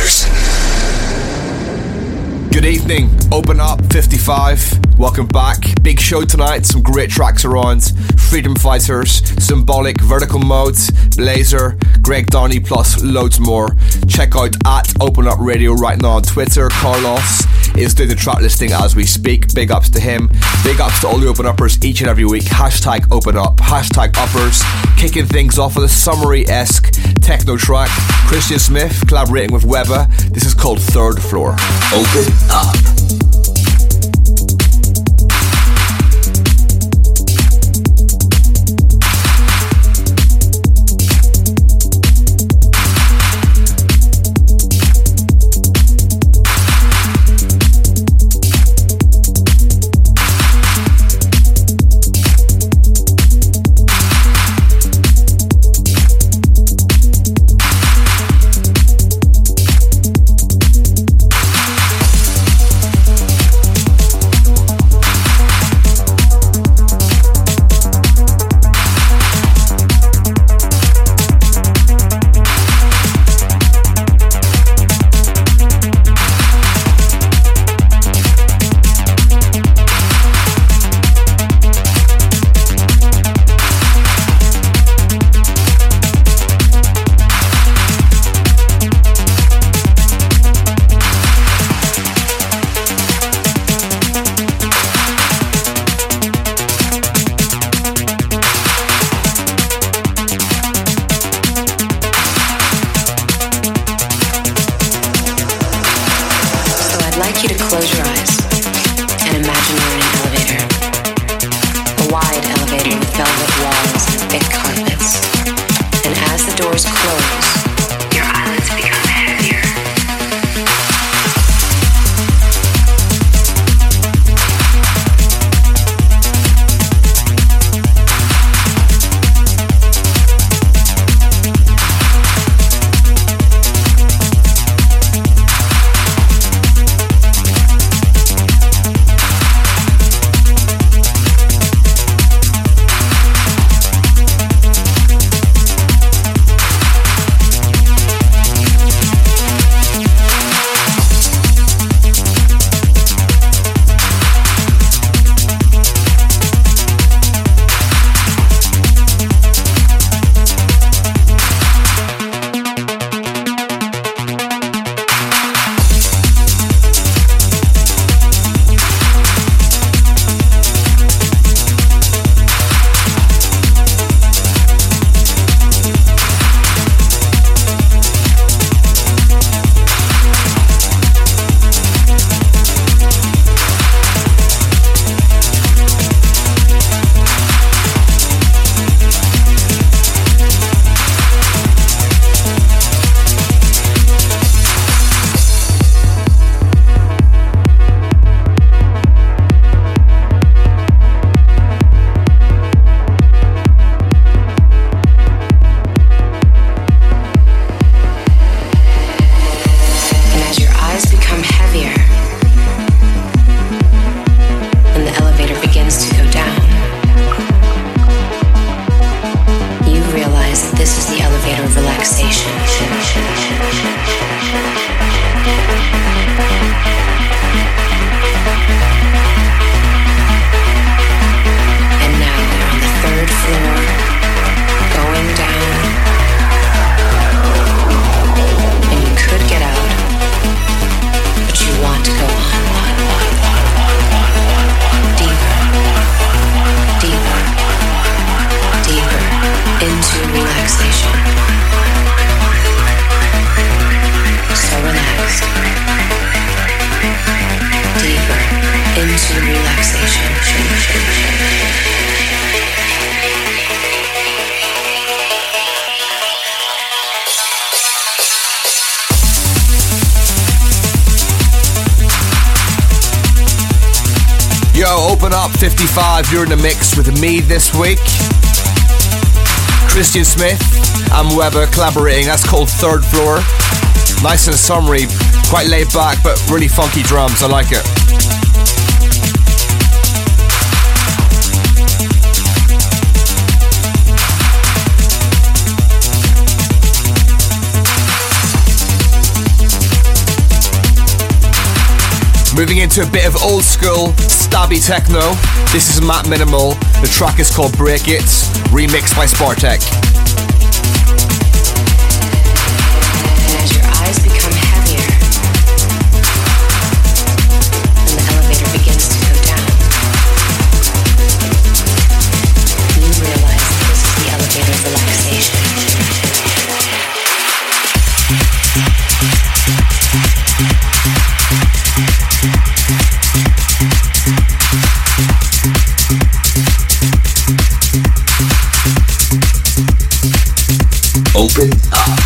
Mixers. Good evening, Open Up 55. Welcome back. Big show tonight, some great tracks around. Freedom Fighters, Symbolic, Vertical Modes, Blazer, Greg Donny, plus loads more. Check out at Open Up Radio right now on Twitter. Carlos is doing the track listing as we speak. Big ups to him. Big ups to all the Open Uppers each and every week. Hashtag Open Up, hashtag Uppers. Kicking things off with a summary-esque techno track. Christian Smith collaborating with Weber. This is called Third Floor. Open Up. Open Up 55, you're in the mix with me this week. Christian Smith and Weber collaborating, that's called Third Floor. Nice and summery, quite laid back, but really funky drums, I like it. Moving into a bit of old school, stabby techno. This is Matt Minimal. The track is called Break It, remixed by Spartek. As your eyes become heavier, and the elevator begins to go down, you realize that this is the elevator of relaxation. Open up.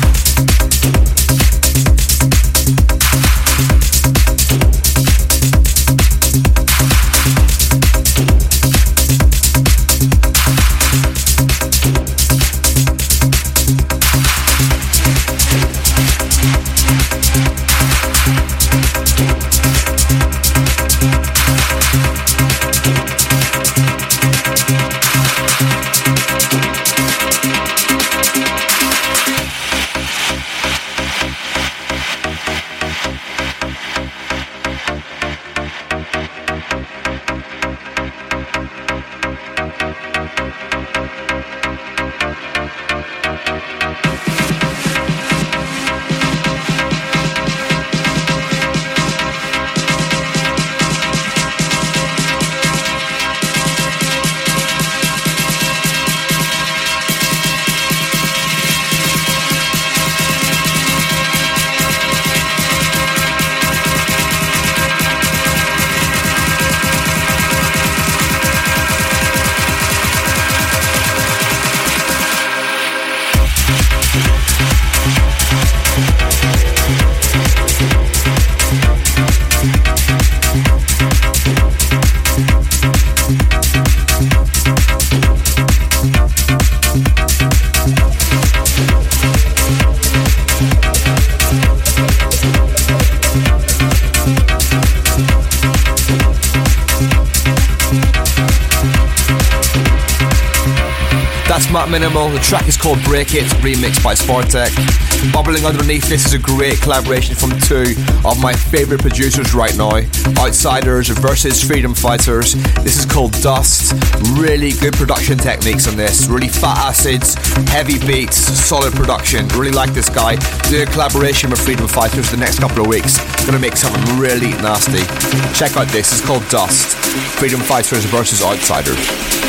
That's Matt Minimal. The track is called Break It, remixed by Spartek. Bubbling underneath this is a great collaboration from two of my favourite producers right now, Outsiders versus Freedom Fighters. This is called Dust. Really good production techniques on this. Really fat acids, heavy beats, solid production. Really like this guy. Doing a collaboration with Freedom Fighters the next couple of weeks. Gonna make something really nasty. Check out this. It's called Dust. Freedom Fighters versus Outsiders.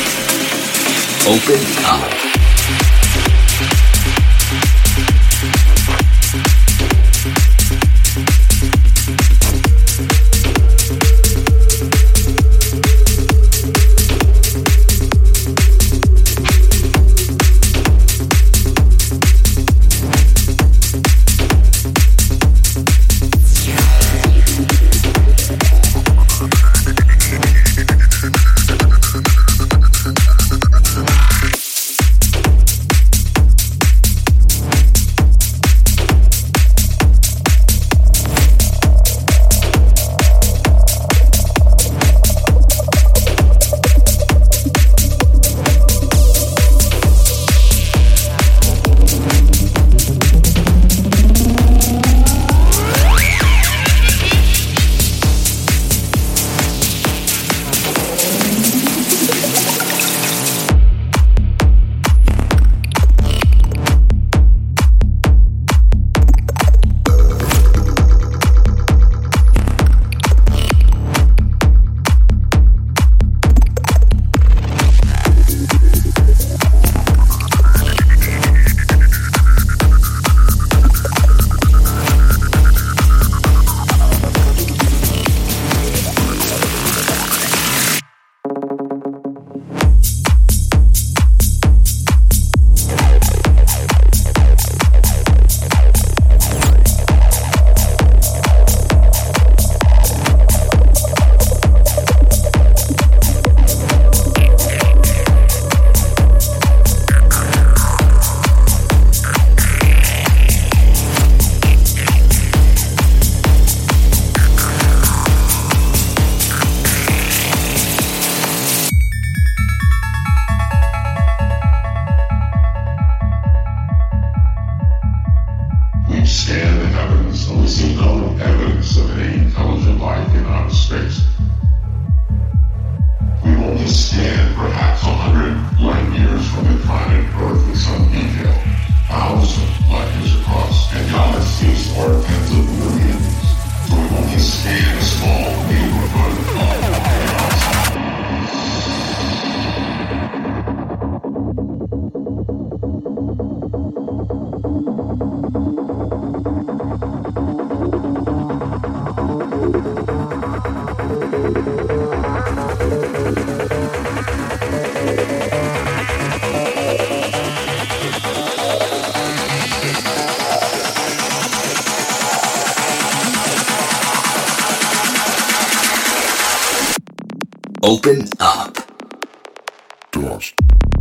Open up. scan the heavens and we see no evidence of any intelligent life in outer space. We've only scanned perhaps 100 light years from the planet Earth in some detail, 1,000 light years across, and galaxies are tens of millions. So we've only scanned a small neighborhood of chaos. Open up. Doors.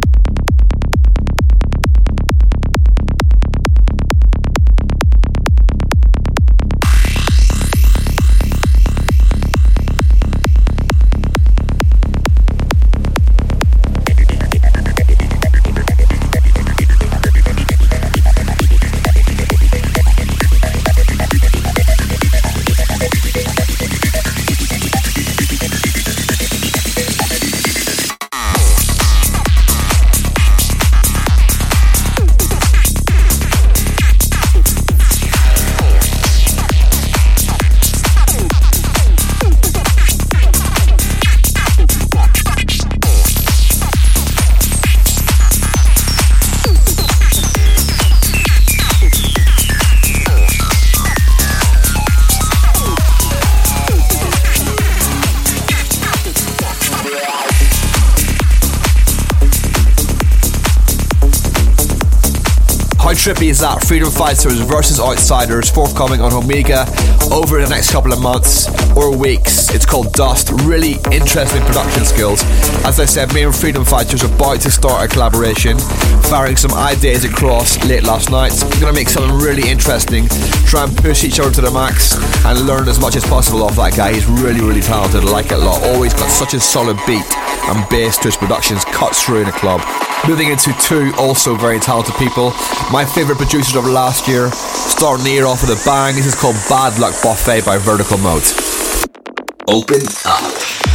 Trippy is that Freedom Fighters versus Outsiders, forthcoming on Omega over the next couple of months or weeks. It's called Dust. Really interesting production skills. As I said, me and Freedom Fighters are about to start a collaboration, firing some ideas across late last night. We're going to make something really interesting, try and push each other to the max and learn as much as possible off that guy. He's really, really talented. I like it a lot. Always got such a solid beat and bass to his productions, cuts through in a club. Moving into two also very talented people, my favourite producers of last year, starting the year off with a bang. This is called Bad Luck Buffet by Vertical Mode. Open up.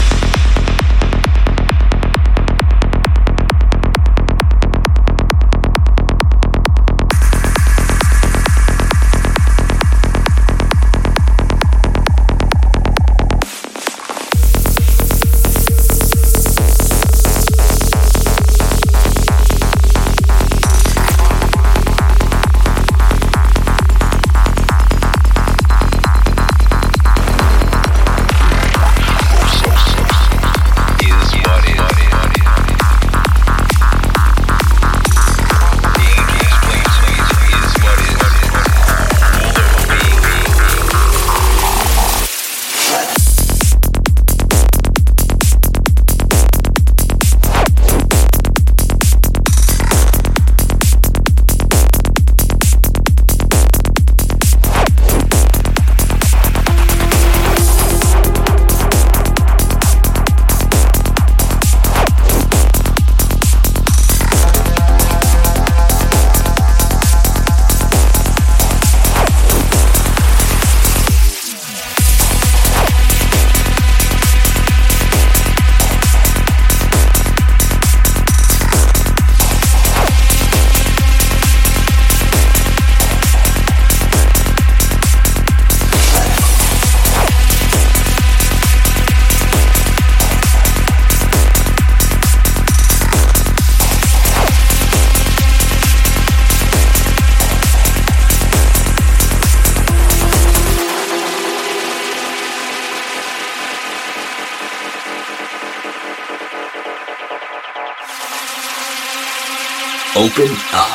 Open up.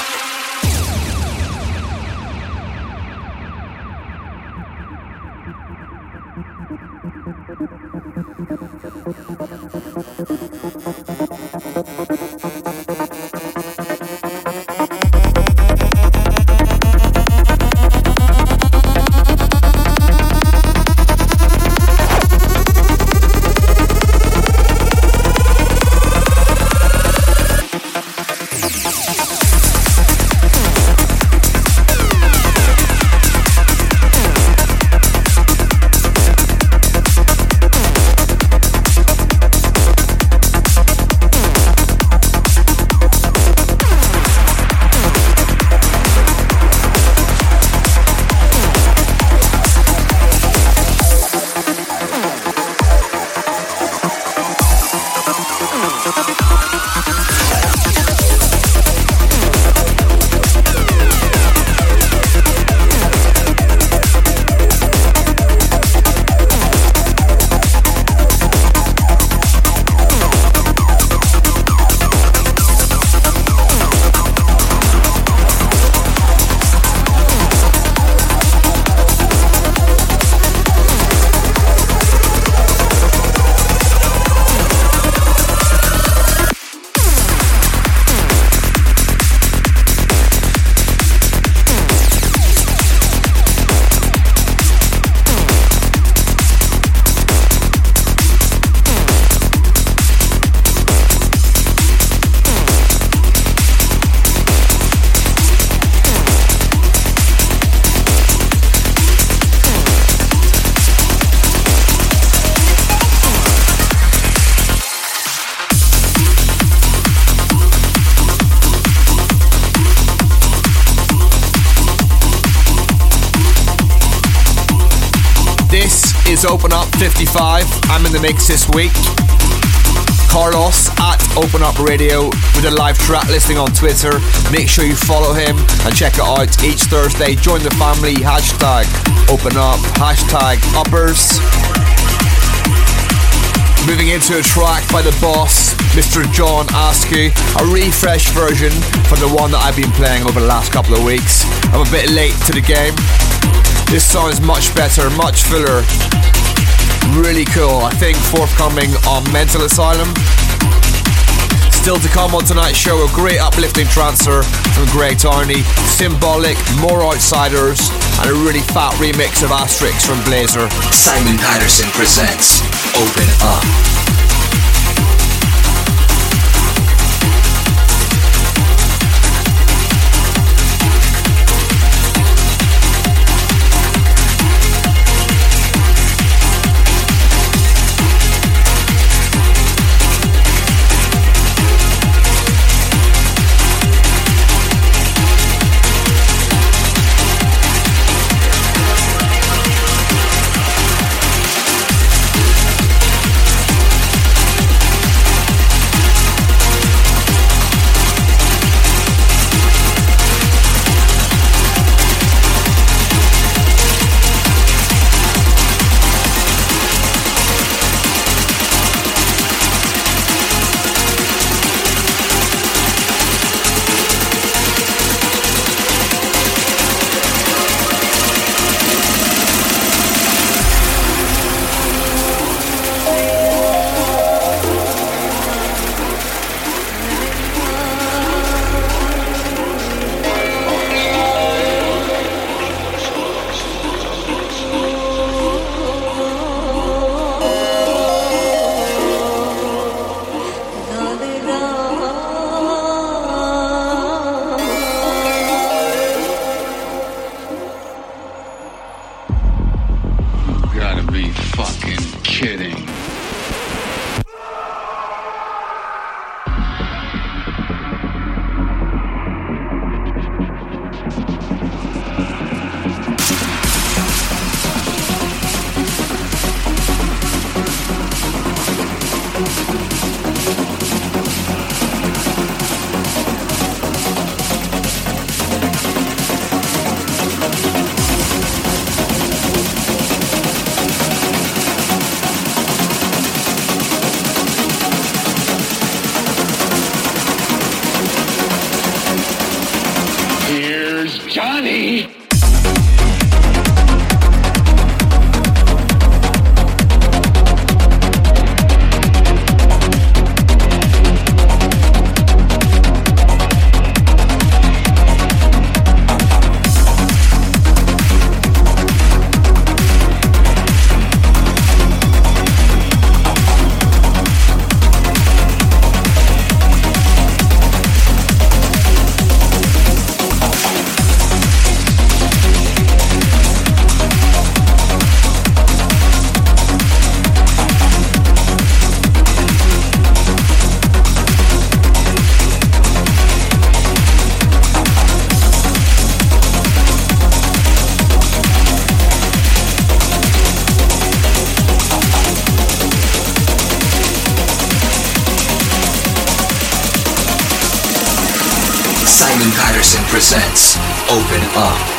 This is Open Up 55. I'm in the mix this week. Carlos at Open Up Radio with a live track listing on Twitter. Make sure you follow him and check it out each Thursday. Join the family. Hashtag Open Up. Hashtag Uppers. Moving into a track by the boss, Mr. John Askew, a refresh version from the one that I've been playing over the last couple of weeks. I'm a bit late to the game. This sounds much better, much fuller. Really cool. I think forthcoming on Mental Asylum. Still to come on tonight's show, a great uplifting transfer from Greg Downey, Symbolic, More Outsiders, and a really fat remix of Asterix from Blazer. Simon Patterson presents Open Up. Simon Patterson presents Open Up.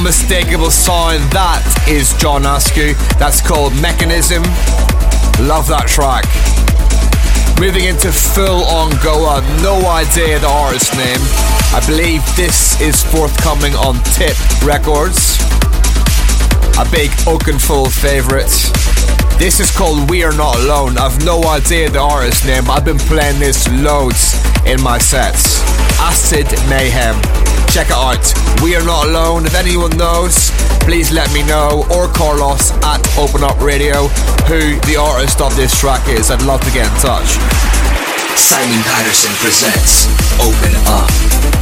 unmistakable sound. That is John Askew. That's called Mechanism. Love that track. Moving into full on Goa, no idea the artist name. I believe this is forthcoming on Tip Records. A big Oakenfold favourite. This is called We Are Not Alone. I've no idea the artist name, but I've been playing this loads in my sets. Acid Mayhem. Check it out. We Are Not Alone. If anyone knows, please let me know, or Carlos at Open Up Radio, who the artist of this track is. I'd love to get in touch. Simon Patterson presents Open Up.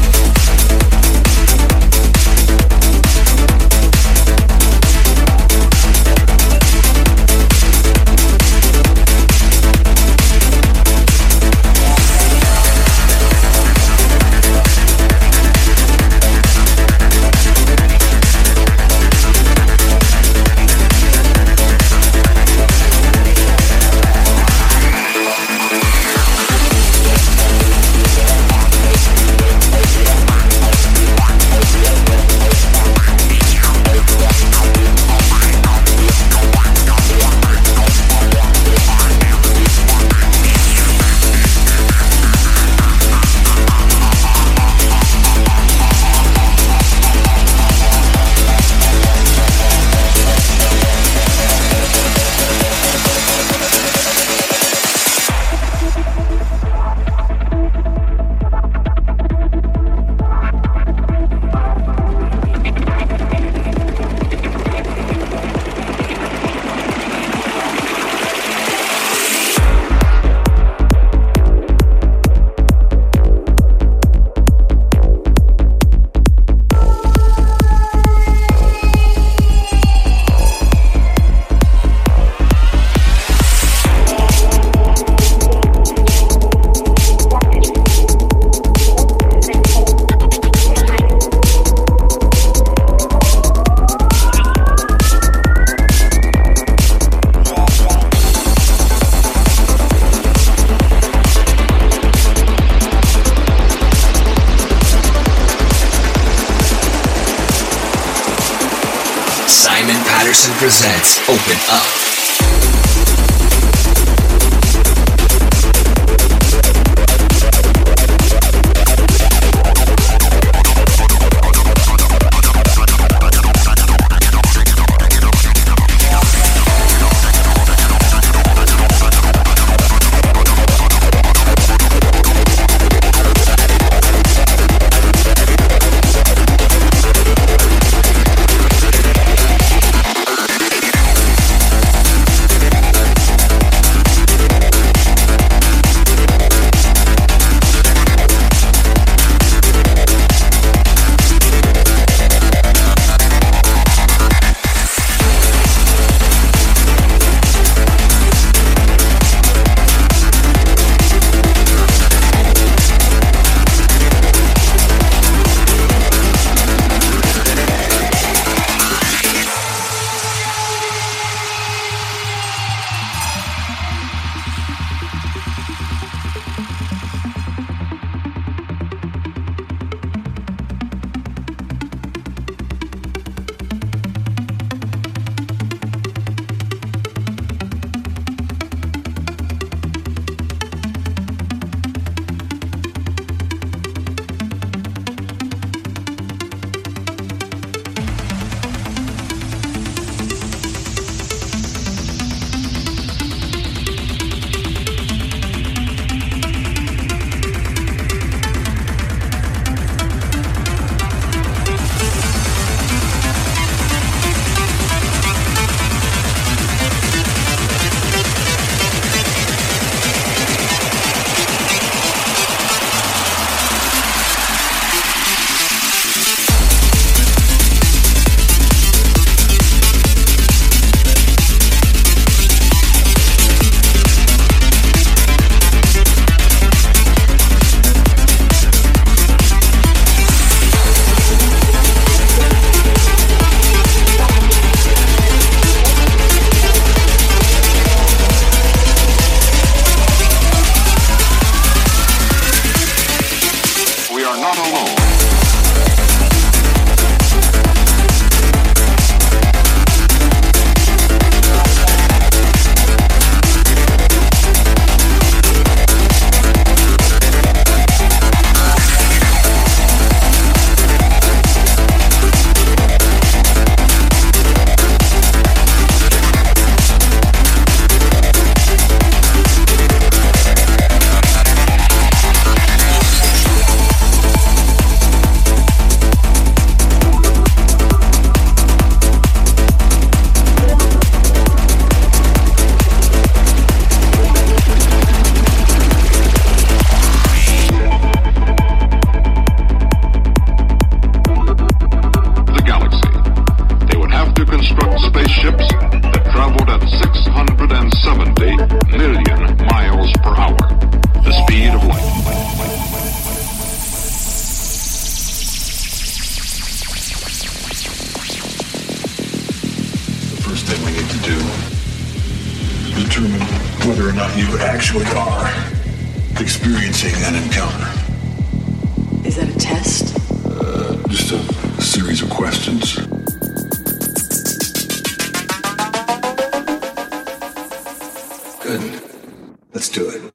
Presents Open Up. whether or not you actually are experiencing an encounter. Is that a test? Just a series of questions. Good. Let's do it.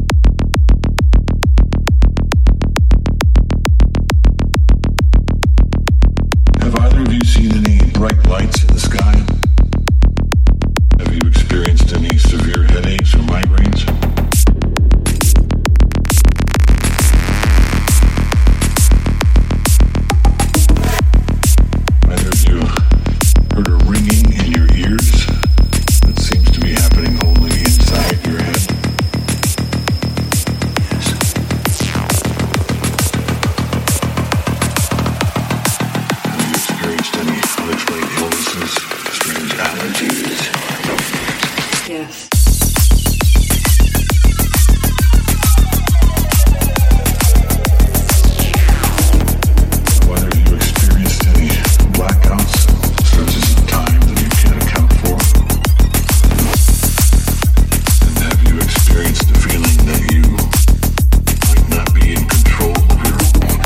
Have either of you seen any bright lights in the sky? Have you experienced any severe headaches or migraines? Either of you heard a ringing in your ears that seems to be happening only inside your head? Have you experienced any unexplained illnesses, strange allergies? Yes. Whether you experienced any blackouts, stretches of time that you can't account for? And have you experienced the feeling that you might not be in control of your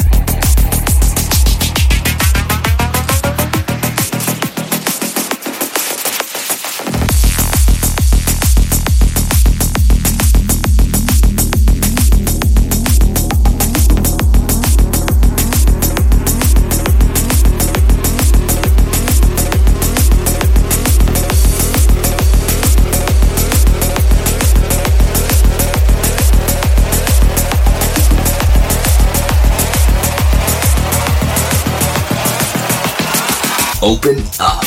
Open up.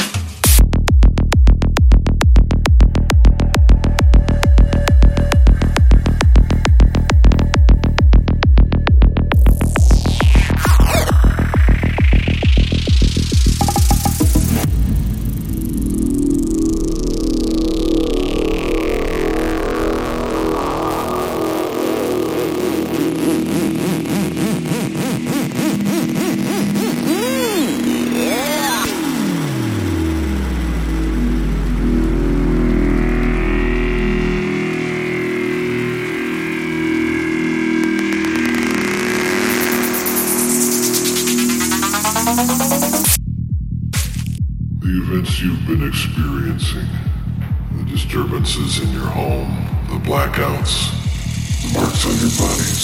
The events you've been experiencing, the disturbances in your home, the blackouts, the marks on your bodies,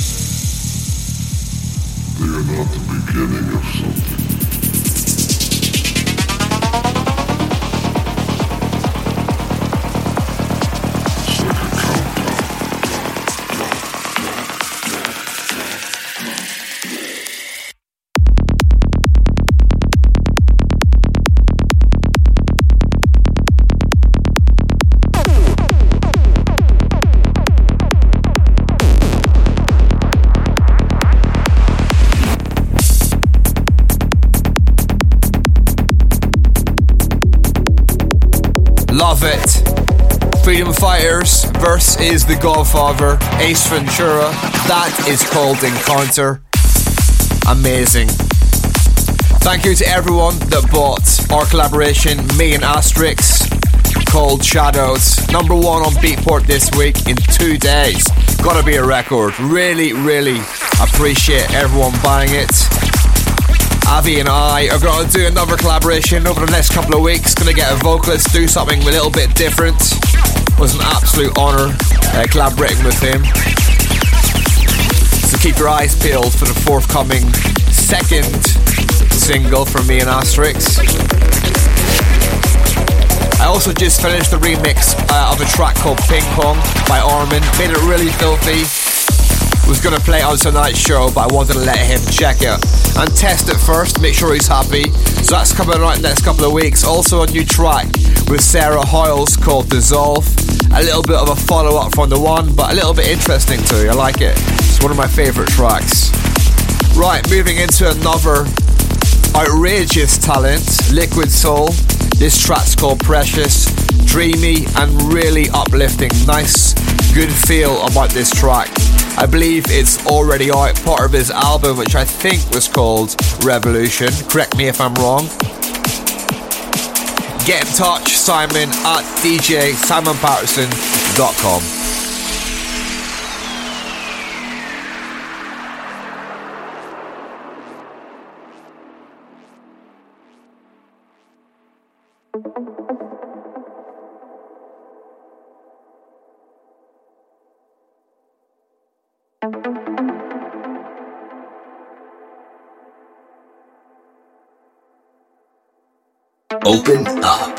they are not the beginning of something. It's like a countdown. Love it. Freedom Fighters, verse is The Godfather, Ace Ventura. That is called Encounter. Amazing. Thank you to everyone that bought our collaboration, me and Asterix, called Shadows. #1 on Beatport this week in 2 days. Gotta be a record. Really, really appreciate everyone buying it. Avi and I are going to do another collaboration over the next couple of weeks. Going to get a vocalist, do something a little bit different. It was an absolute honour collaborating with him. So keep your eyes peeled for the forthcoming second single from me and Asterix. I also just finished the remix of a track called Ping Pong by Armin. Made it really filthy. Was going to play it on tonight's show, but I wanted to let him check it and test it first, make sure he's happy. So that's coming out in the next couple of weeks. Also a new track with Sarah Hoyles called Dissolve. A little bit of a follow-up from the one, but a little bit interesting too. I like it. It's one of my favourite tracks. Right, moving into another outrageous talent, Liquid Soul. This track's called Precious. Dreamy and really uplifting. Nice, good feel about this track. I believe it's already out, part of his album, which I think was called Revolution. Correct me if I'm wrong. Get in touch, Simon, at DJ Simon Patterson soundcloud.com. Open up.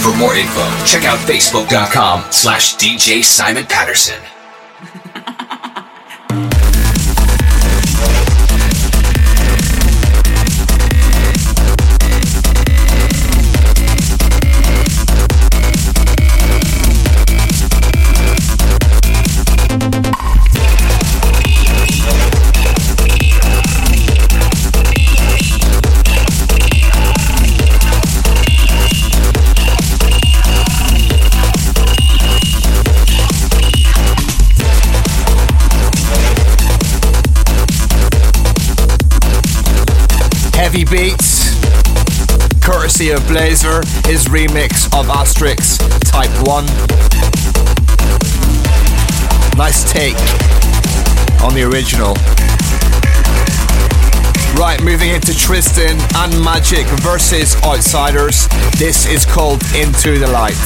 For more info, check out facebook.com/DJ Simon Patterson. Heavy beats, courtesy of Blazer, his remix of Asterix Type 1. Nice take on the original. Right, moving into Tristan and Magic versus Outsiders. This is called Into the Light.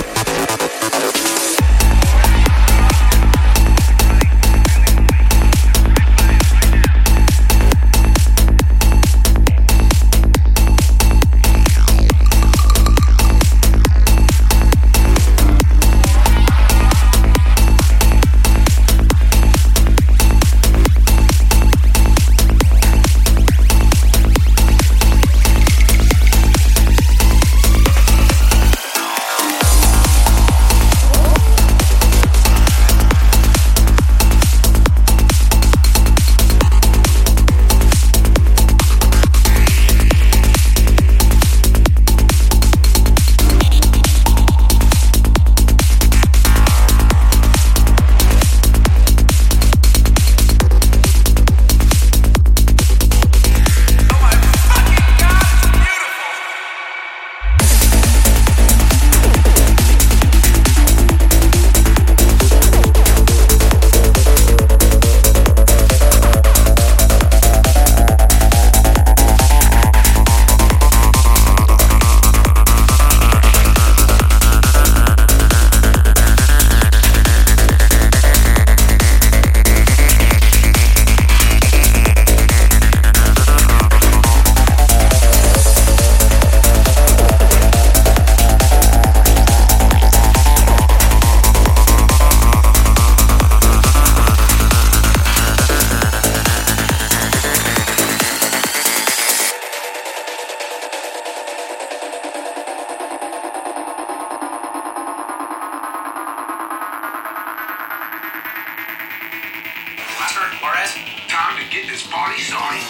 Time to get this party started.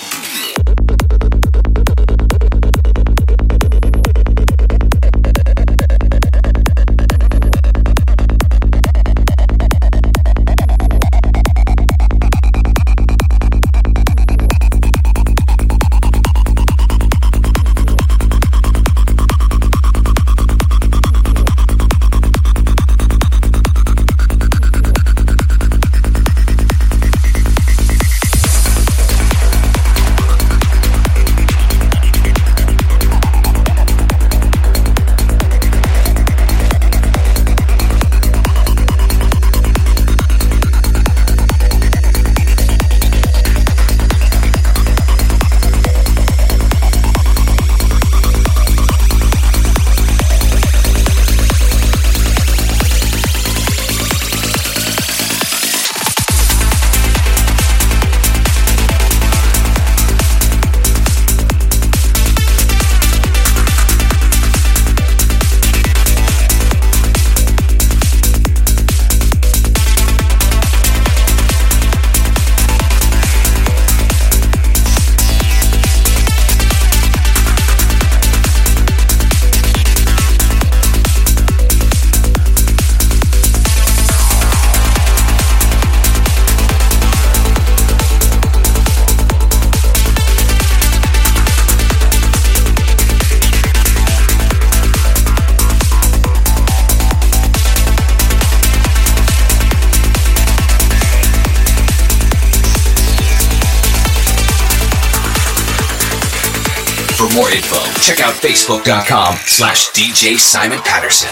For more info, check out facebook.com/DJ Simon Patterson.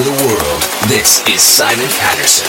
the world. This is Simon Patterson.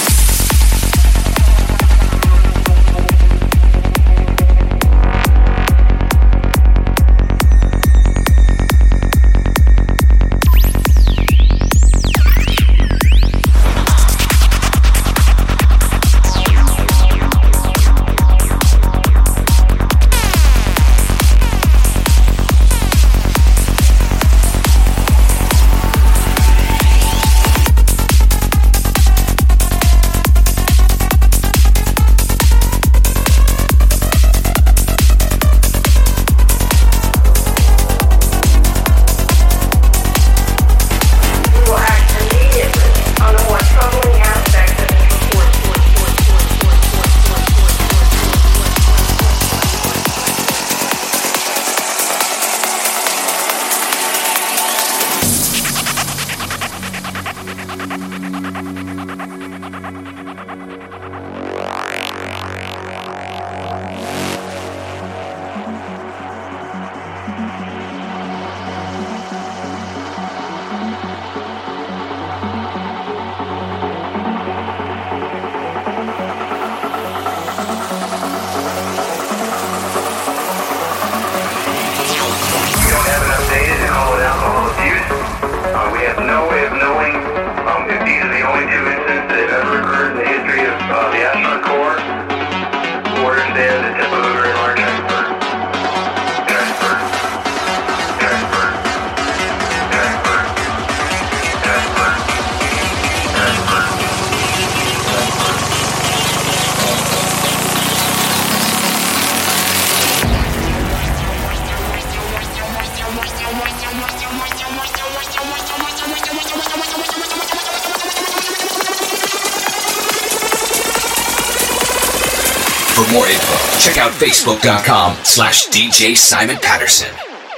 For more info, check out Facebook.com/DJ Simon Patterson.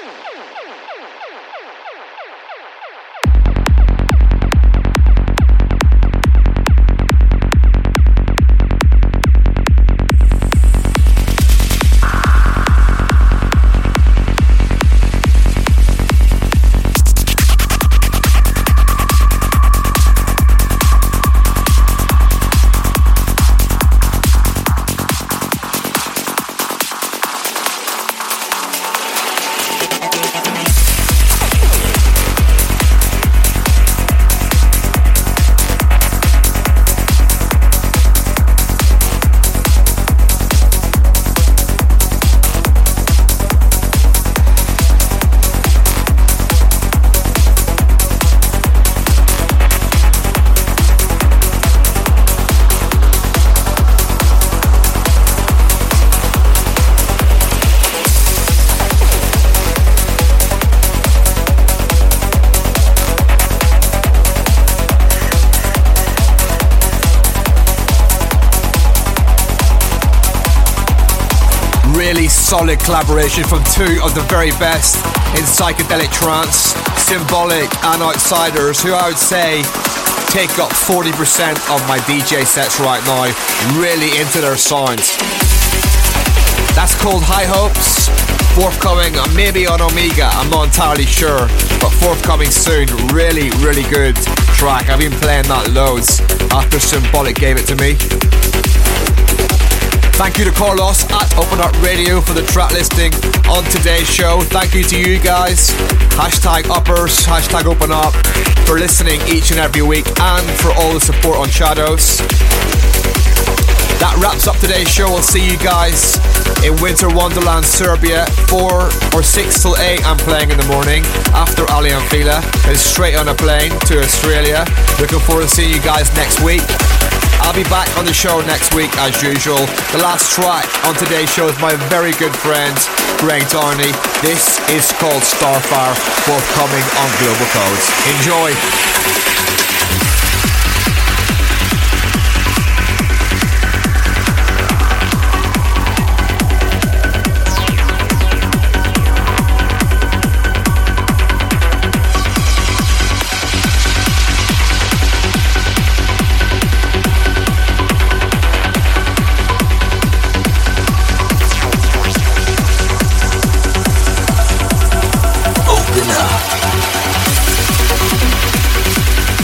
Solid collaboration from two of the very best in psychedelic trance, Symbolic and Outsiders, who I would say take up 40% of my DJ sets right now, really into their sounds. That's called High Hopes, forthcoming maybe on Omega, I'm not entirely sure, but forthcoming soon. Really, really good track. I've been playing that loads after Symbolic gave it to me. Thank you to Carlos at Open Up Radio for the track listing on today's show. Thank you to you guys, #uppers, #open up, for listening each and every week and for all the support on Shadows. That wraps up today's show. We'll see you guys in Winter Wonderland, Serbia, 4 or 6 till 8. I'm playing in the morning after Ali and Fila. Then straight on a plane to Australia. Looking forward to seeing you guys next week. I'll be back on the show next week as usual. The last track on today's show is my very good friend Greg Downey. This is called Starfire, forthcoming on Global Codes. Enjoy. Open up.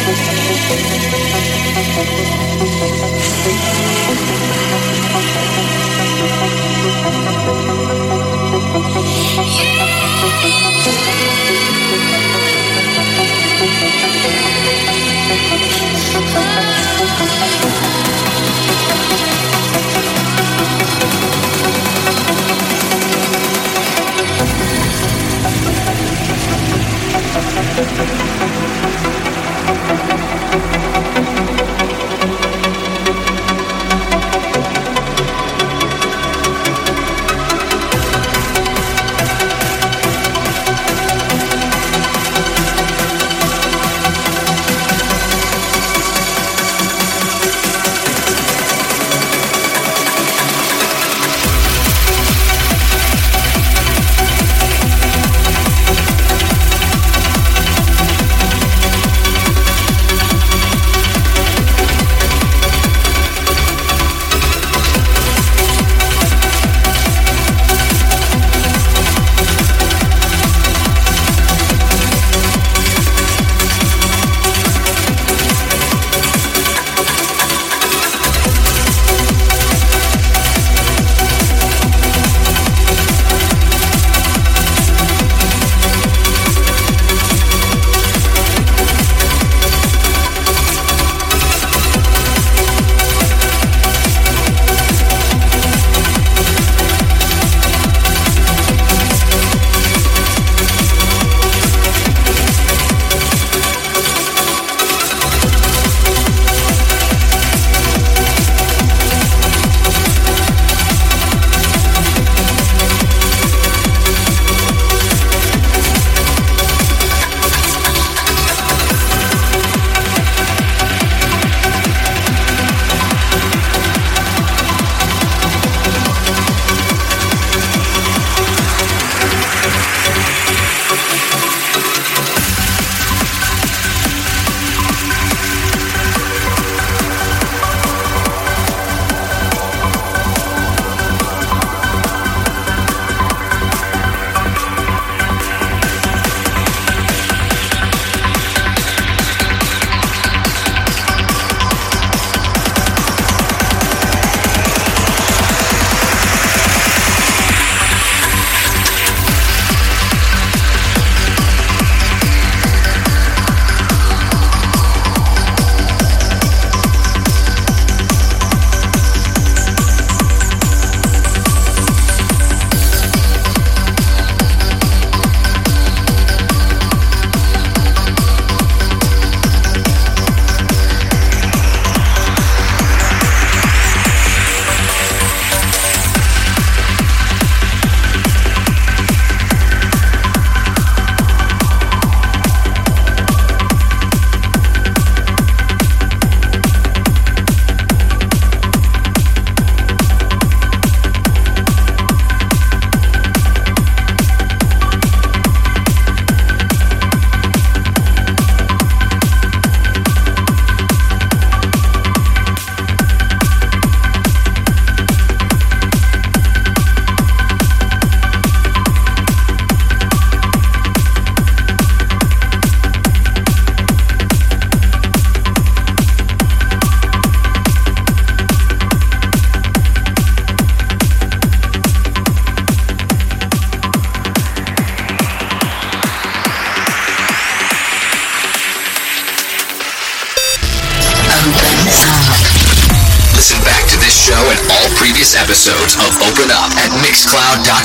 previous episodes of Open Up at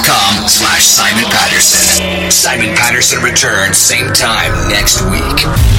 mixcloud.com/Simon Patterson. Simon Patterson returns same time next week.